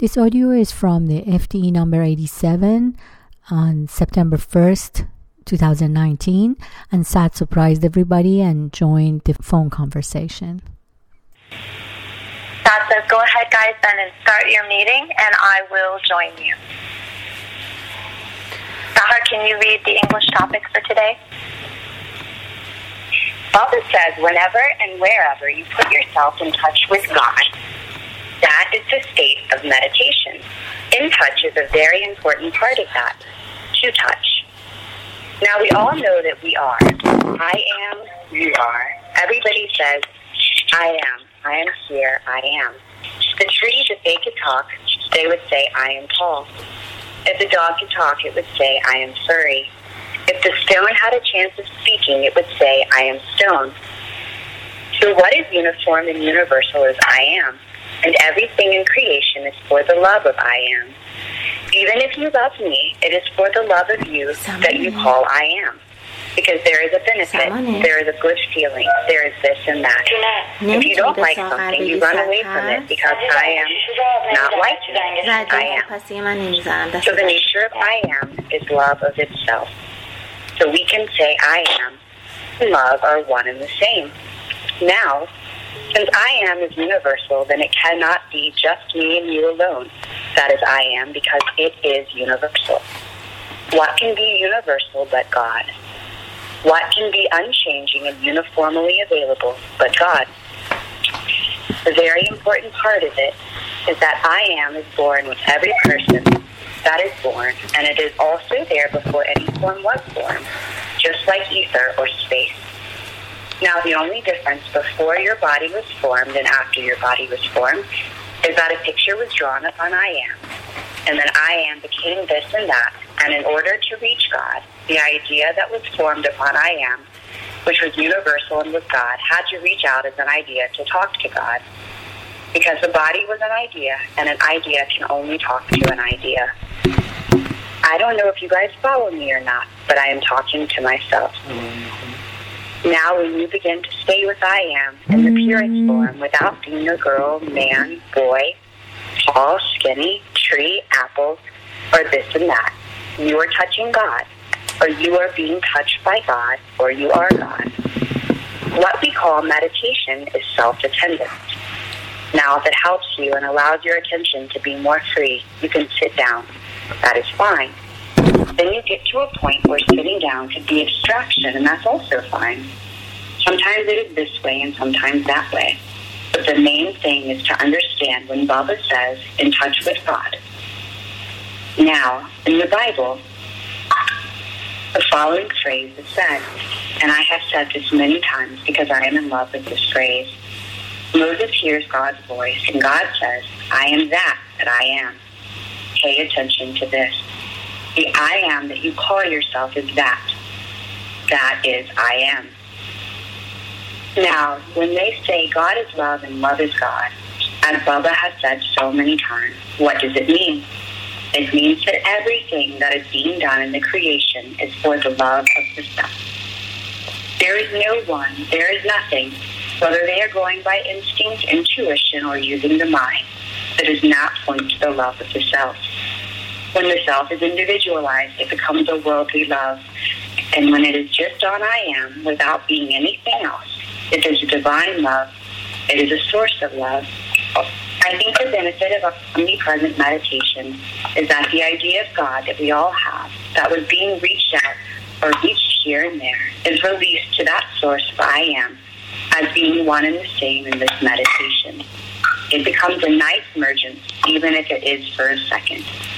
This audio is from the FDE number 87 on September 1st, 2019, and Sat surprised everybody and joined the phone conversation. Sat says, go ahead guys then and start your meeting and I will join you. Sahar, can you read the English topic for today? Baba says, whenever and wherever you put yourself in touch with God, that is the state of meditation. In touch is a very important part of that, to touch. Now we all know that we are. I am, you are. Everybody says, I am here, I am. The trees, if they could talk, they would say, I am tall. If the dog could talk, it would say, I am furry. If the stone had a chance of speaking, it would say, I am stone. So what is uniform and universal is I am. And everything in creation is for the love of I am. Even if you love me, it is for the love of you that you call I am. Because there is a benefit, there is a good feeling, there is this and that. If you don't like something, you run away from it because I am not like it. I am. So the nature of I am is love of itself. So we can say I am and love are one and the same. Now, since I am is universal, then it cannot be just me and you alone. That is I am because it is universal. What can be universal but God? What can be unchanging and uniformly available but God? The very important part of it is that I am is born with every person that is born, and it is also there before any form was born, just like ether or space. Now, the only difference before your body was formed and after your body was formed is that a picture was drawn upon I am, and then I am became this and that, and in order to reach God, the idea that was formed upon I am, which was universal and was God, had to reach out as an idea to talk to God, because the body was an idea, and an idea can only talk to an idea. I don't know if you guys follow me or not, but I am talking to myself. Now when you begin to stay with I am in the purest form without being a girl, man, boy, tall, skinny, tree, apple, or this and that, you are touching God, or you are being touched by God, or you are God. What we call meditation is self-attendance. Now if it helps you and allows your attention to be more free, you can sit down. That is fine. Then you get to a point where sitting down could be abstraction, and that's also fine. Sometimes it is this way and sometimes that way. But the main thing is to understand when Baba says, in touch with God. Now, in the Bible, the following phrase is said, and I have said this many times because I am in love with this phrase. Moses hears God's voice, and God says, I am that I am. Pay attention to this. The I am that you call yourself is that. That is I am. Now, when they say God is love and love is God, as Baba has said so many times, what does it mean? It means that everything that is being done in the creation is for the love of the self. There is no one, there is nothing, whether they are going by instinct, intuition, or using the mind, that does not point to the love of the self. When the self is individualized, it becomes a worldly love. And when it is just on I am, without being anything else, it is a divine love. It is a source of love. I think the benefit of omnipresent meditation is that the idea of God that we all have, that was being reached out or reached here and there, is released to that source of I am as being one and the same in this meditation. It becomes a nice emergence, even if it is for a second.